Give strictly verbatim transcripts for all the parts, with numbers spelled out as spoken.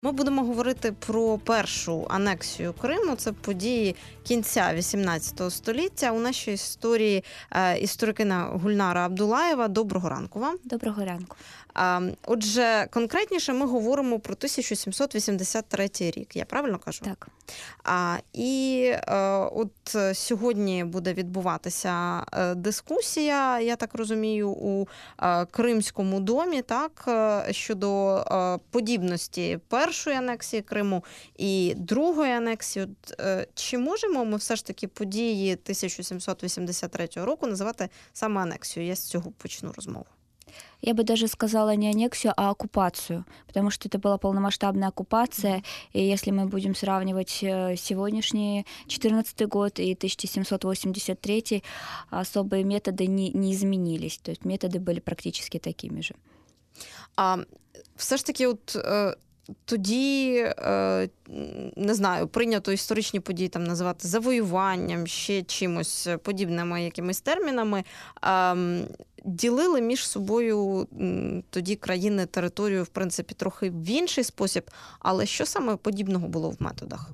Ми будемо говорити про першу анексію Криму. Це події кінця вісімнадцятого століття. У нашій історії е, історикиня Гульнара Абдулаєва. Доброго ранку вам. Доброго ранку. Е, отже, конкретніше ми говоримо про тисяча сімсот вісімдесят третій рік. Я правильно кажу? Так. А, і е, от сьогодні буде відбуватися е, дискусія, я так розумію, у е, Кримському домі, так, е, щодо е, подібності першої анексії Криму і другої анексії. От, е, чи можемо ми все ж таки події тисяча сімсот вісімдесят третього року називати саме анексією? Я з цього почну розмову. Я бы даже сказала не аннексию, а оккупацию, потому что это была полномасштабная оккупация, и если мы будем сравнивать сегодняшний четырнадцатый год и тысяча семьсот восемьдесят третий, особые методы не, не изменились, то есть методы были практически такими же. А все ж таки, от тоді, не знаю, прийнято історичні події там називати завоюванням, ще чимось подібними якимись термінами, ділили між собою тоді країни територію, в принципі, трохи в інший спосіб, але що саме подібного було в методах?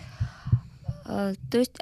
То есть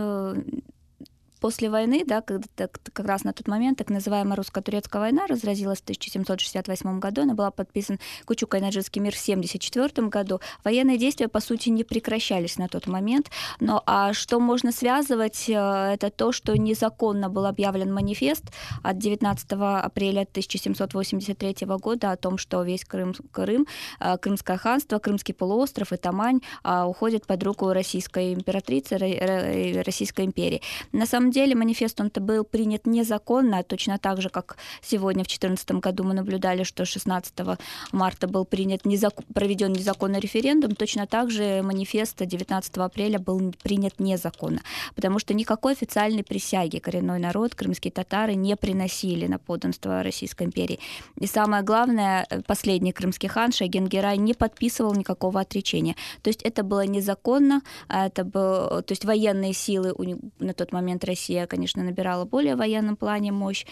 после войны, да, когда, как раз на тот момент так называемая русско-турецкая война разразилась в тысяча семьсот шестьдесят восьмом году, она была подписана Кучук-Кайнарджийский мир в семьдесят четвёртом году. Военные действия, по сути, не прекращались на тот момент. Но а что можно связывать, это то, что незаконно был объявлен манифест от девятнадцатого апреля тысяча семьсот восемьдесят третьего года о том, что весь Крым, Крым Крымское ханство, Крымский полуостров и Тамань уходят под руку российской императрицы, Российской империи. На самом деле манифест он-то был принят незаконно, точно так же, как сегодня в две тысячи четырнадцатом году мы наблюдали, что шестнадцатого марта был принят незак... проведен незаконный референдум, точно так же манифест девятнадцатого апреля был принят незаконно, потому что никакой официальной присяги коренной народ, крымские татары, не приносили на подданство Российской империи. И самое главное, последний крымский хан Шайгин-Герай не подписывал никакого отречения. То есть это было незаконно, это было... то есть военные силы на тот момент Россия Россия, конечно, набирала более в военном плане мощь,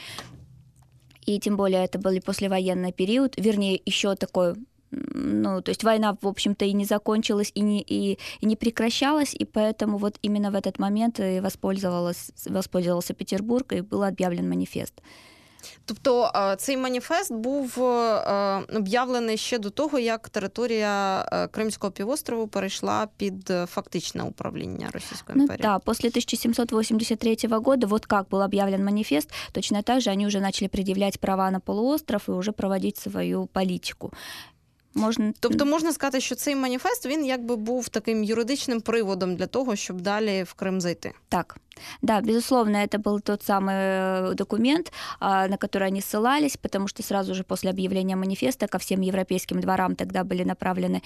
и тем более это был послевоенный период, вернее, еще такой, ну, то есть война, в общем-то, и не закончилась, и не, и, и не прекращалась, и поэтому вот именно в этот момент и воспользовался, воспользовался Петербург, и был объявлен манифест. Тобто цей маніфест був об'явлений ще до того, як територія Кримського півострову перейшла під фактичне управління Російської ну, империи. Да, после тысяча семьсот восемьдесят третьего года, вот как был объявлен манифест, точно так же они уже начали предъявлять права на полуостров и уже проводить свою политику. Можна... Тобто можна сказати, що цей маніфест, він якби був таким юридичним приводом для того, щоб далі в Крим зайти. Так, да, безусловно, это был тот самый документ, на который они ссылались, потому что сразу же после объявления манифеста ко всем европейским дворам тогда были направлены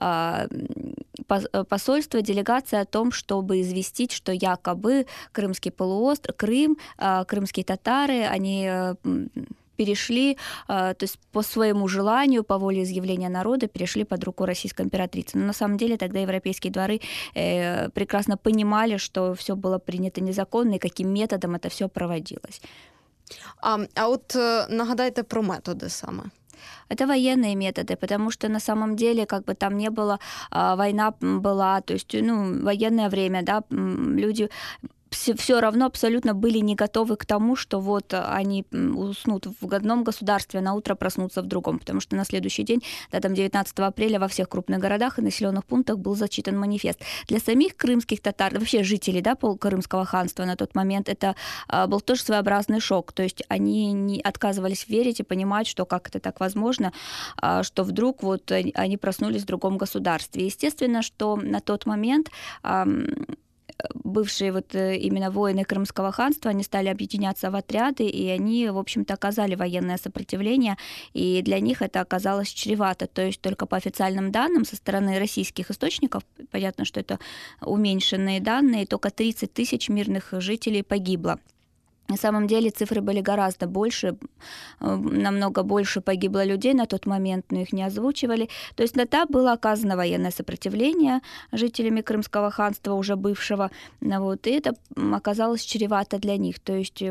посольства, делегация о том, чтобы известить, что якобы Крымский полуостров, Крым, крымские татары, они... перешли, то есть по своему желанию, по воле изъявления народа, перешли под руку российской императрицы. Но на самом деле тогда европейские дворы прекрасно понимали, что все было принято незаконно и каким методом это все проводилось. А, а от нагадайте про методи саме. Это военные методы, потому что на самом деле как бы там не было, война была, то есть ну, военное время, да, люди... все равно абсолютно были не готовы к тому, что вот они уснут в одном государстве, а на утро проснутся в другом, потому что на следующий день, да, там девятнадцатого апреля во всех крупных городах и населенных пунктах был зачитан манифест. Для самих крымских татар, вообще жителей, да, Крымского ханства на тот момент, это а, был тоже своеобразный шок, то есть они не отказывались верить и понимать, что как это так возможно, а, что вдруг вот они проснулись в другом государстве. Естественно, что на тот момент... А, бывшие вот именно воины Крымского ханства, они стали объединяться в отряды, и они, в общем-то, оказали военное сопротивление, и для них это оказалось чревато. То есть только по официальным данным со стороны российских источников, понятно, что это уменьшенные данные, только тридцать тысяч мирных жителей погибло. На самом деле цифры были гораздо больше, намного больше погибло людей на тот момент, но их не озвучивали. То есть тогда было оказано военное сопротивление жителями Крымского ханства, уже бывшего, вот, и это оказалось чревато для них. То есть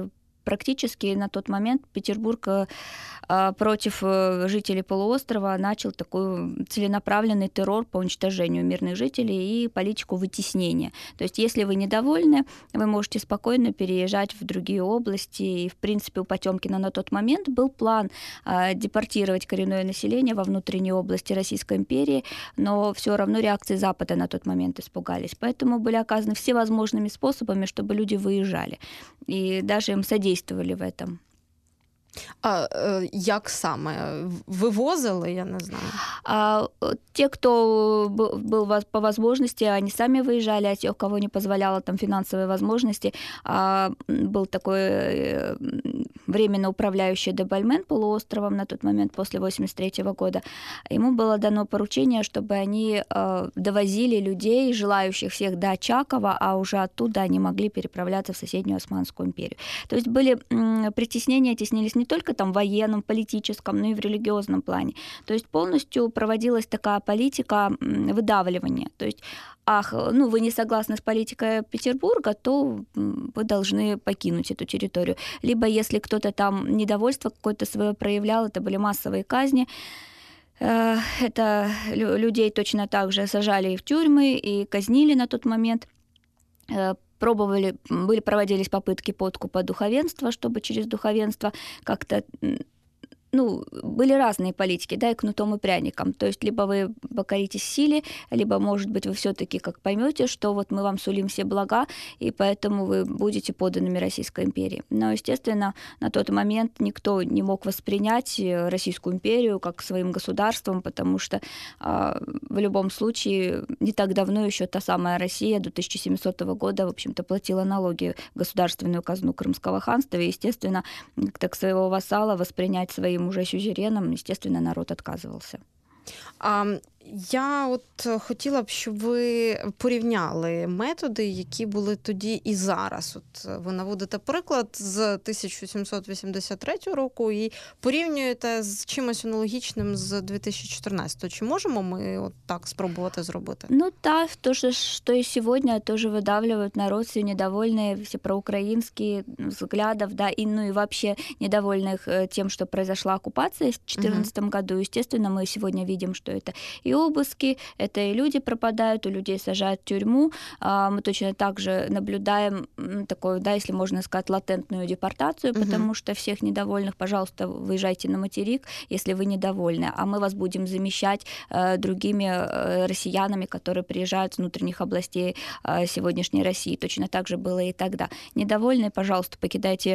практически на тот момент Петербург против жителей полуострова начал такой целенаправленный террор по уничтожению мирных жителей и политику вытеснения. То есть если вы недовольны, вы можете спокойно переезжать в другие области. И, в принципе, у Потёмкина на тот момент был план депортировать коренное население во внутренние области Российской империи, но все равно реакции Запада на тот момент испугались. Поэтому были оказаны всевозможными способами, чтобы люди выезжали. И даже им содействовали в этом. А е, як саме? Вивозили, я не знаю. А, те, кто был, был по возможности, они сами выезжали, а те, у кого не позволяла там финансовые возможности, а, был такой временно управляющий де Бальмен полуостровом на тот момент, после восемьдесят третьего года. Ему было дано поручение, чтобы они а, довозили людей, желающих всех до Очакова, а уже оттуда они могли переправляться в соседнюю Османскую империю. То есть были м, притеснения, теснились не только там в военном, политическом, но и в религиозном плане. То есть полностью проводилась такая политика выдавливания. То есть, ах, ну вы не согласны с политикой Петербурга, то вы должны покинуть эту территорию. Либо если кто-то там недовольство какое-то свое проявлял, это были массовые казни. Это людей точно так же сажали в тюрьмы и казнили на тот момент. Пробовали, были, проводились попытки подкупа духовенства, чтобы через духовенство как-то, ну, были разные политики, да, и кнутом и пряником. То есть либо вы покоритесь силе, либо, может быть, вы все-таки как поймете, что вот мы вам сулим все блага, и поэтому вы будете подданными Российской империи. Но, естественно, на тот момент никто не мог воспринять Российскую империю как своим государством, потому что э, в любом случае не так давно еще та самая Россия до тысяча семисотого года, в общем-то, платила налоги в государственную казну Крымского ханства, и, естественно, как своего вассала воспринять своим уже сюзереном, естественно, народ отказывался. А, я от хотіла б, щоб ви порівняли методи, які були тоді і зараз. От ви наводите приклад з тисяча сімсот вісімдесят третього року і порівнюєте з чимось аналогічним з дві тисячі чотирнадцятого. Чи можемо ми от так спробувати зробити? Ну да, то, что, что и сегодня тоже выдавливают народ, все недовольные, все проукраинские взглядов, да, и, ну и вообще недовольных тем, что произошла оккупация в две тысячи четырнадцатом uh-huh. году. Естественно, мы сегодня видим, что это и обыски, это и люди пропадают, у людей сажают в тюрьму. Мы точно так же наблюдаем такую, да, если можно сказать, латентную депортацию, uh-huh. потому что всех недовольных, пожалуйста, выезжайте на материк, если вы недовольны, а мы вас будем замещать другими россиянами, которые приезжают с внутренних областей сегодняшней России. Точно так же было и тогда. Недовольные, пожалуйста, покидайте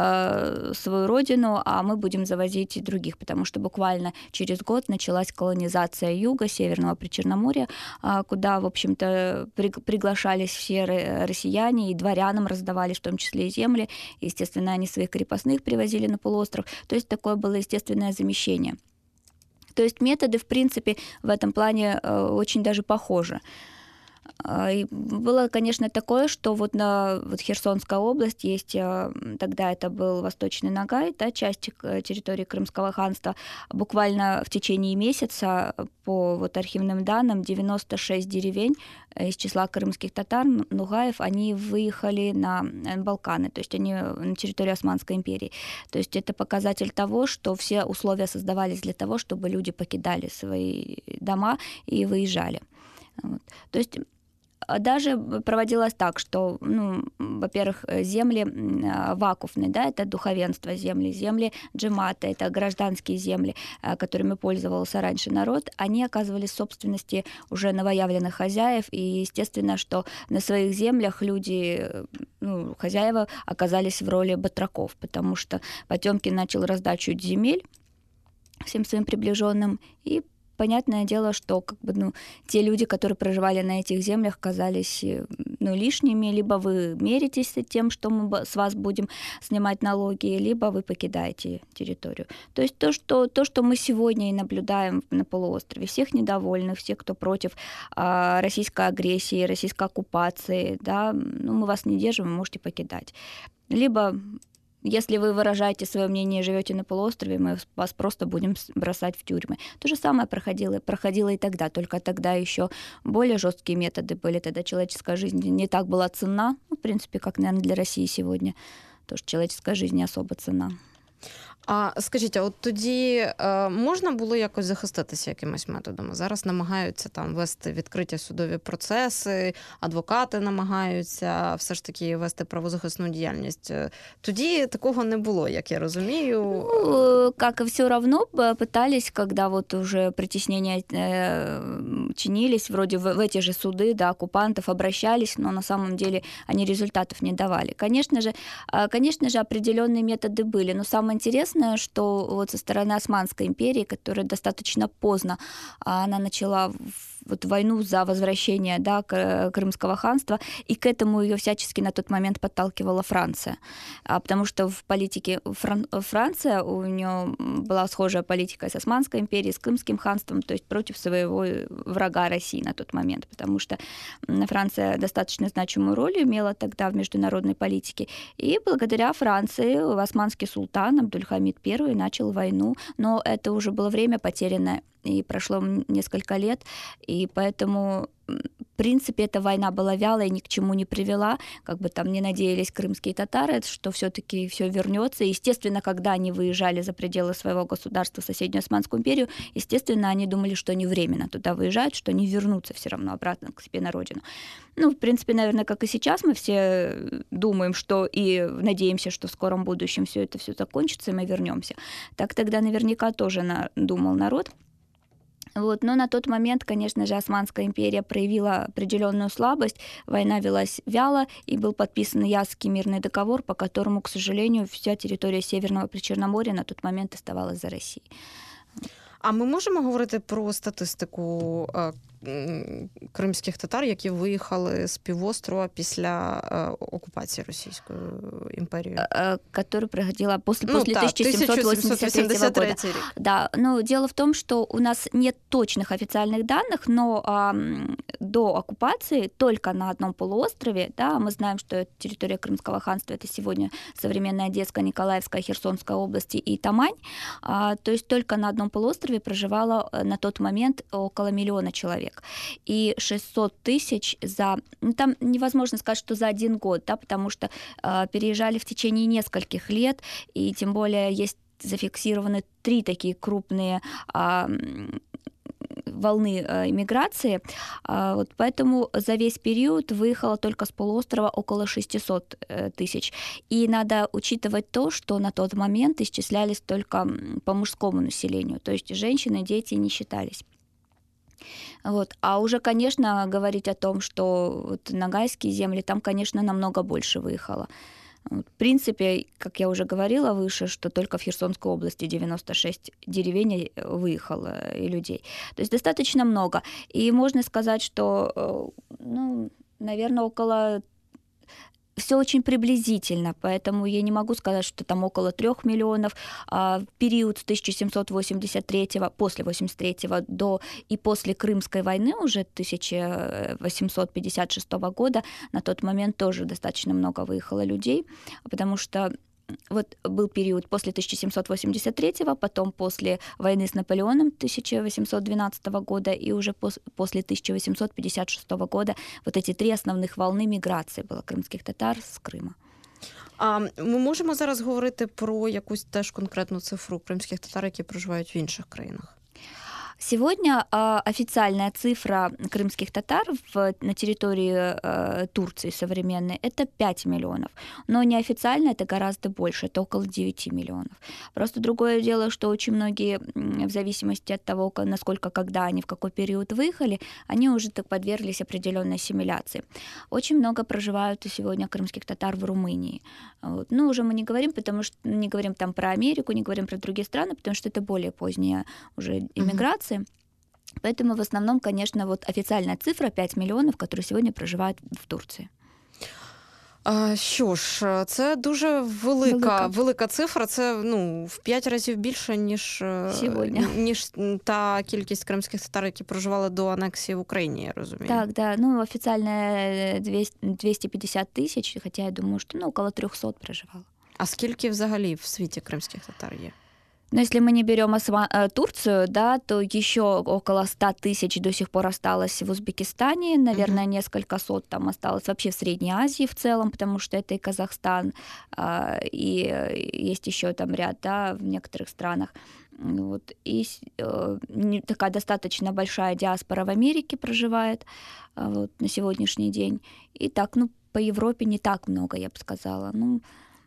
свою родину, а мы будем завозить других, потому что буквально через год началась колонизация юга, Северного Причерноморья, куда, в общем-то, приглашались все россияне, и дворянам раздавались в том числе и земли. Естественно, они своих крепостных привозили на полуостров. То есть такое было естественное замещение. То есть методы, в принципе, в этом плане очень даже похожи. И было, конечно, такое, что вот на вот Херсонская область есть, тогда это был Восточный Ногай, да, часть территории Крымского ханства, буквально в течение месяца, по вот архивным данным, девяносто шесть деревень из числа крымских татар, нугаев, они выехали на Балканы, то есть они на территорию Османской империи. То есть это показатель того, что все условия создавались для того, чтобы люди покидали свои дома и выезжали. Вот. То есть даже проводилось так, что, ну, во-первых, земли вакуфные, да, это духовенство земли, земли джемата, это гражданские земли, которыми пользовался раньше народ, они оказывались в собственности уже новоявленных хозяев, и естественно, что на своих землях люди, ну, хозяева оказались в роли батраков, потому что Потёмкин начал раздачу земель всем своим приближенным, и понятное дело, что как бы, ну, те люди, которые проживали на этих землях, казались, ну, лишними. Либо вы миритесь с тем, что мы с вас будем снимать налоги, либо вы покидаете территорию. То есть то, что, то, что мы сегодня и наблюдаем на полуострове, всех недовольных, всех, кто против а, российской агрессии, российской оккупации, да, ну, мы вас не держим, вы можете покидать. Либо если вы выражаете свое мнение и живете на полуострове, мы вас просто будем бросать в тюрьмы. То же самое проходило, проходило и тогда, только тогда еще более жесткие методы были. Тогда человеческая жизнь не так была ценна, ну, в принципе, как, наверное, для России сегодня. Тоже человеческая жизнь не особо ценна. А скажіть, а от тоді е, можна було якось захиститися якимись методами? Зараз намагаються там вести відкриті судові процеси, адвокати намагаються все ж таки вести правозахисну діяльність. Тоді такого не було, як я розумію. Ну, как и все равно пытались, когда вот уже притеснения э, чинились, вроде в, в эти же суды, да, оккупантов обращались, но на самом деле они результатов не давали. Конечно же, конечно же, определенные методы были, но самое интересное, что вот со стороны Османской империи, которая достаточно поздно, она начала вот войну за возвращение, да, Крымского ханства, и к этому ее всячески на тот момент подталкивала Франция. А потому что в политике Фран... Франция, у нее была схожая политика с Османской империей, с Крымским ханством, то есть против своего врага России на тот момент, потому что Франция достаточно значимую роль имела тогда в международной политике, и благодаря Франции османский султан Абдульхамид I начал войну, но это уже было время потерянное, и прошло несколько лет, и поэтому, в принципе, эта война была вялая и ни к чему не привела, как бы там не надеялись крымские татары, что все-таки все вернется. Естественно, когда они выезжали за пределы своего государства в соседнюю Османскую империю, естественно, они думали, что они временно туда выезжают, что они вернутся все равно обратно к себе на родину. Ну, в принципе, наверное, как и сейчас, мы все думаем, что и надеемся, что в скором будущем все это все закончится, и мы вернемся. Так тогда наверняка тоже на, думал народ. Вот. Но на тот момент, конечно же, Османская империя проявила определенную слабость, война велась вяло, и был подписан Ясский мирный договор, по которому, к сожалению, вся территория Северного Причерноморья на тот момент оставалась за Россией. А ми можемо говорити про статистику кримських татар, які виїхали з півострова після окупації Російською імперією? Которая проходила после, ну, после да, тысяча семьсот восемьдесят третьего года. Рік. Да, ну, дело в том, что у нас нет точных официальных данных, но а, до оккупации только на одном полуострове, да, мы знаем, что территория Крымского ханства — это сегодня современная Одесская, Николаевская, Херсонская области и Тамань, а, то есть только на одном полуострове проживало на тот момент около миллиона человек. И шестьсот тысяч за... Ну, там невозможно сказать, что за один год, да, потому что э, переезжали в течение нескольких лет, и тем более есть зафиксированы три такие крупные э, волны э, иммиграции. Э, вот поэтому за весь период выехало только с полуострова около шестьсот э, тысяч. И надо учитывать то, что на тот момент исчислялись только по мужскому населению, то есть женщины, дети не считались. Вот. А уже, конечно, говорить о том, что вот ногайские земли, там, конечно, намного больше выехало. Вот. В принципе, как я уже говорила выше, что только в Херсонской области девяносто шесть деревень выехало и людей. То есть достаточно много. И можно сказать, что, ну, наверное, около... Все очень приблизительно, поэтому я не могу сказать, что там около трех миллионов. А в период с тысяча семьсот восемьдесят третьего, после восемьдесят третьего до и после Крымской войны уже тысяча восемьсот пятьдесят шестого года на тот момент тоже достаточно много выехало людей, потому что вот был период после тысяча семьсот восемьдесят третьего, потом после войны с Наполеоном тысяча восемьсот двенадцатого года и уже пос- после тысяча восемьсот пятьдесят шестого года вот эти три основних волни міграції було кримських татар з Крима. А ми можемо зараз говорити про якусь теж конкретну цифру кримських татар, які проживають в інших країнах? Сегодня э, официальная цифра крымских татар в, на территории э, Турции современной — это пять миллионов, но неофициально это гораздо больше, это около девять миллионов. Просто другое дело, что очень многие, в зависимости от того, насколько, когда они, в какой период выехали, они уже так подверглись определенной ассимиляции. Очень много проживают сегодня крымских татар в Румынии. Вот. Ну, уже мы не говорим, потому что не говорим там про Америку, не говорим про другие страны, потому что это более поздняя уже иммиграция. Поэтому в основном, конечно, вот официальная цифра пять миллионов, которые сегодня проживают в Турции. А, що ж, це дуже велика, велика. велика цифра, це ну, в п'ять разів більше, ніж, ніж та кількість кримських татар, які проживали до анексії в Україні, я розумію. Так, да, ну официально двести пятьдесят тысяч, хотя я думаю, что ну, около триста проживало. А скільки взагалі в світі кримських татар є? Но если мы не берем Осма- э, Турцию, да, то еще около ста тысяч до сих пор осталось в Узбекистане, наверное, Мгм. несколько сот там осталось вообще в Средней Азии в целом, потому что это и Казахстан, а, и э, есть еще там ряд, да, в некоторых странах. М, Вот. И с- э, не- такая достаточно большая диаспора в Америке проживает а, вот, на сегодняшний день. И так, ну, по Европе не так много, я бы сказала. Ну,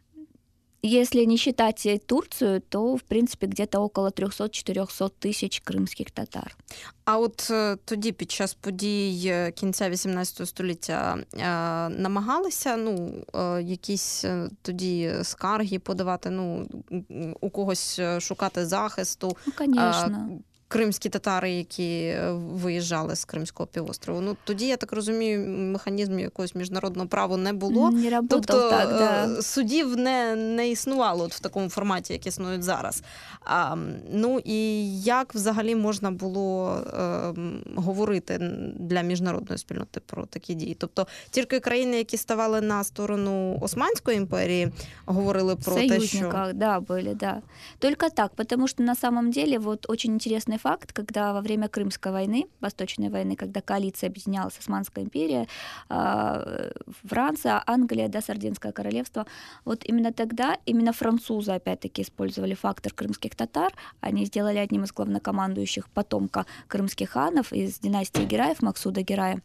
если не считать э, Турцию, то, в принципе, где-то около триста-чотириста тисяч кримських татар. А от е, тоді, під час подій е, кінця вісімнадцятого століття, е, намагалися, ну, е, якісь е, тоді скарги подавати, ну, м, у когось е, шукати захисту, Ну, е, конечно. кримські татари, які е, виїжджали з Кримського півострову. Ну, тоді, я так розумію, механізмів якогось міжнародного права не було. Не работал Тобто так, да. е, судів не, не існувало от в такому форматі, як існують зараз. А, ну і як взагалі можна було е, м, говорити для міжнародної спільноти про такі дії? Тобто тільки країни, які ставали на сторону Османської імперії, говорили В про те, що... союзниках, да, были, да. Только так, потому что на самом деле вот очень интересный факт, когда во время Крымской войны, Восточной войны, когда коалиция объединялась, Османская империя, а, Франция, Англия, да, Сардинское королевство, вот именно тогда именно французы опять-таки использовали фактор крымских татар, они сделали одним из главнокомандующих потомка крымских ханов из династии Гераев, Максуда Герая,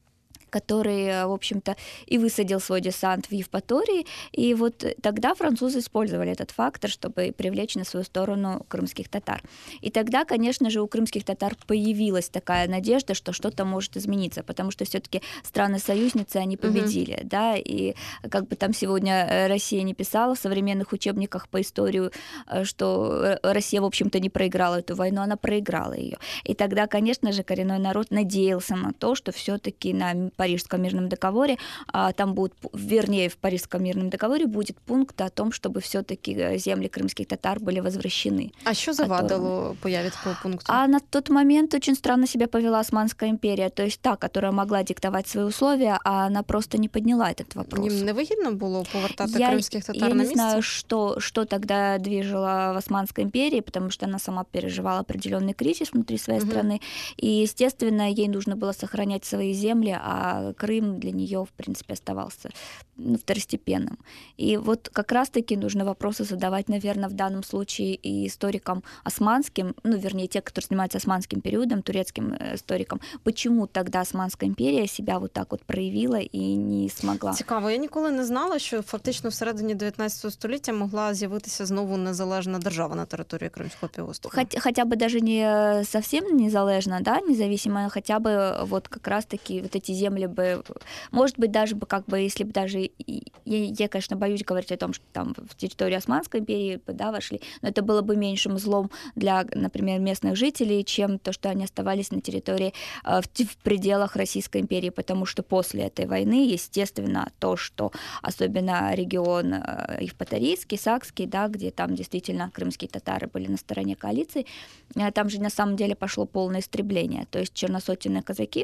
который, в общем-то, и высадил свой десант в Евпатории. И вот тогда французы использовали этот фактор, чтобы привлечь на свою сторону крымских татар. И тогда, конечно же, у крымских татар появилась такая надежда, что что-то может измениться, потому что все-таки страны-союзницы, они победили, угу. да, и как бы там сегодня Россия не писала в современных учебниках по истории, что Россия, в общем-то, не проиграла эту войну, она проиграла ее. И тогда, конечно же, коренной народ надеялся на то, что все-таки на Парижском мирном договоре, а там будет, вернее, в Парижском мирном договоре будет пункт о том, чтобы все-таки земли крымских татар были возвращены. А что завадило появе такого пункта? А на тот момент очень странно себя повела Османская империя, то есть та, которая могла диктовать свои условия, а она просто не подняла этот вопрос. Їм невигідно було повертати я, кримських татар я на не место? знаю, что, что тогда движило в Османской империи, потому что она сама переживала определенный кризис внутри своей угу. страны, и, естественно, ей нужно было сохранять свои земли, а Крым для нее, в принципе, оставался ну, второстепенным. И вот как раз-таки нужно вопросы задавать, наверное, в данном случае и историкам османским, ну, вернее, те, кто занимается османским периодом, турецким историкам, почему тогда Османская империя себя вот так вот проявила и не смогла. Цікаво, я ніколи не знала, що фактично всередині дев'ятнадцятого століття могла з'явитися знову незалежна держава на території Кримського півострова. Хотя, хотя бы даже не совсем незалежна, да, независимая, хотя бы вот как раз-таки вот эти земли бы, может быть, даже бы как бы, если бы даже, я, я, конечно, боюсь говорить о том, что там в территорию Османской империи, да, вошли, но это было бы меньшим злом для, например, местных жителей, чем то, что они оставались на территории, в, в пределах Российской империи, потому что после этой войны, естественно, то, что особенно регион Евпаторийский, Сакский, да, где там действительно крымские татары были на стороне коалиции, там же на самом деле пошло полное истребление, то есть черносотенные казаки,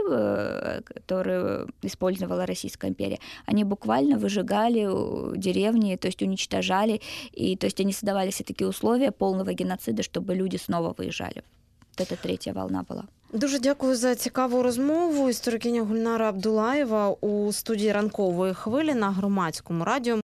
которые использовала Российская империя, они буквально выжигали деревни, то есть уничтожали, и то есть они создавали все такие условия полного геноцида, чтобы люди снова выезжали. Вот это третья волна была. Дуже дякую за цікаву розмову. Історикиня Гульнара Абдулаєва у студії ранкової хвилі на Громадському радіо.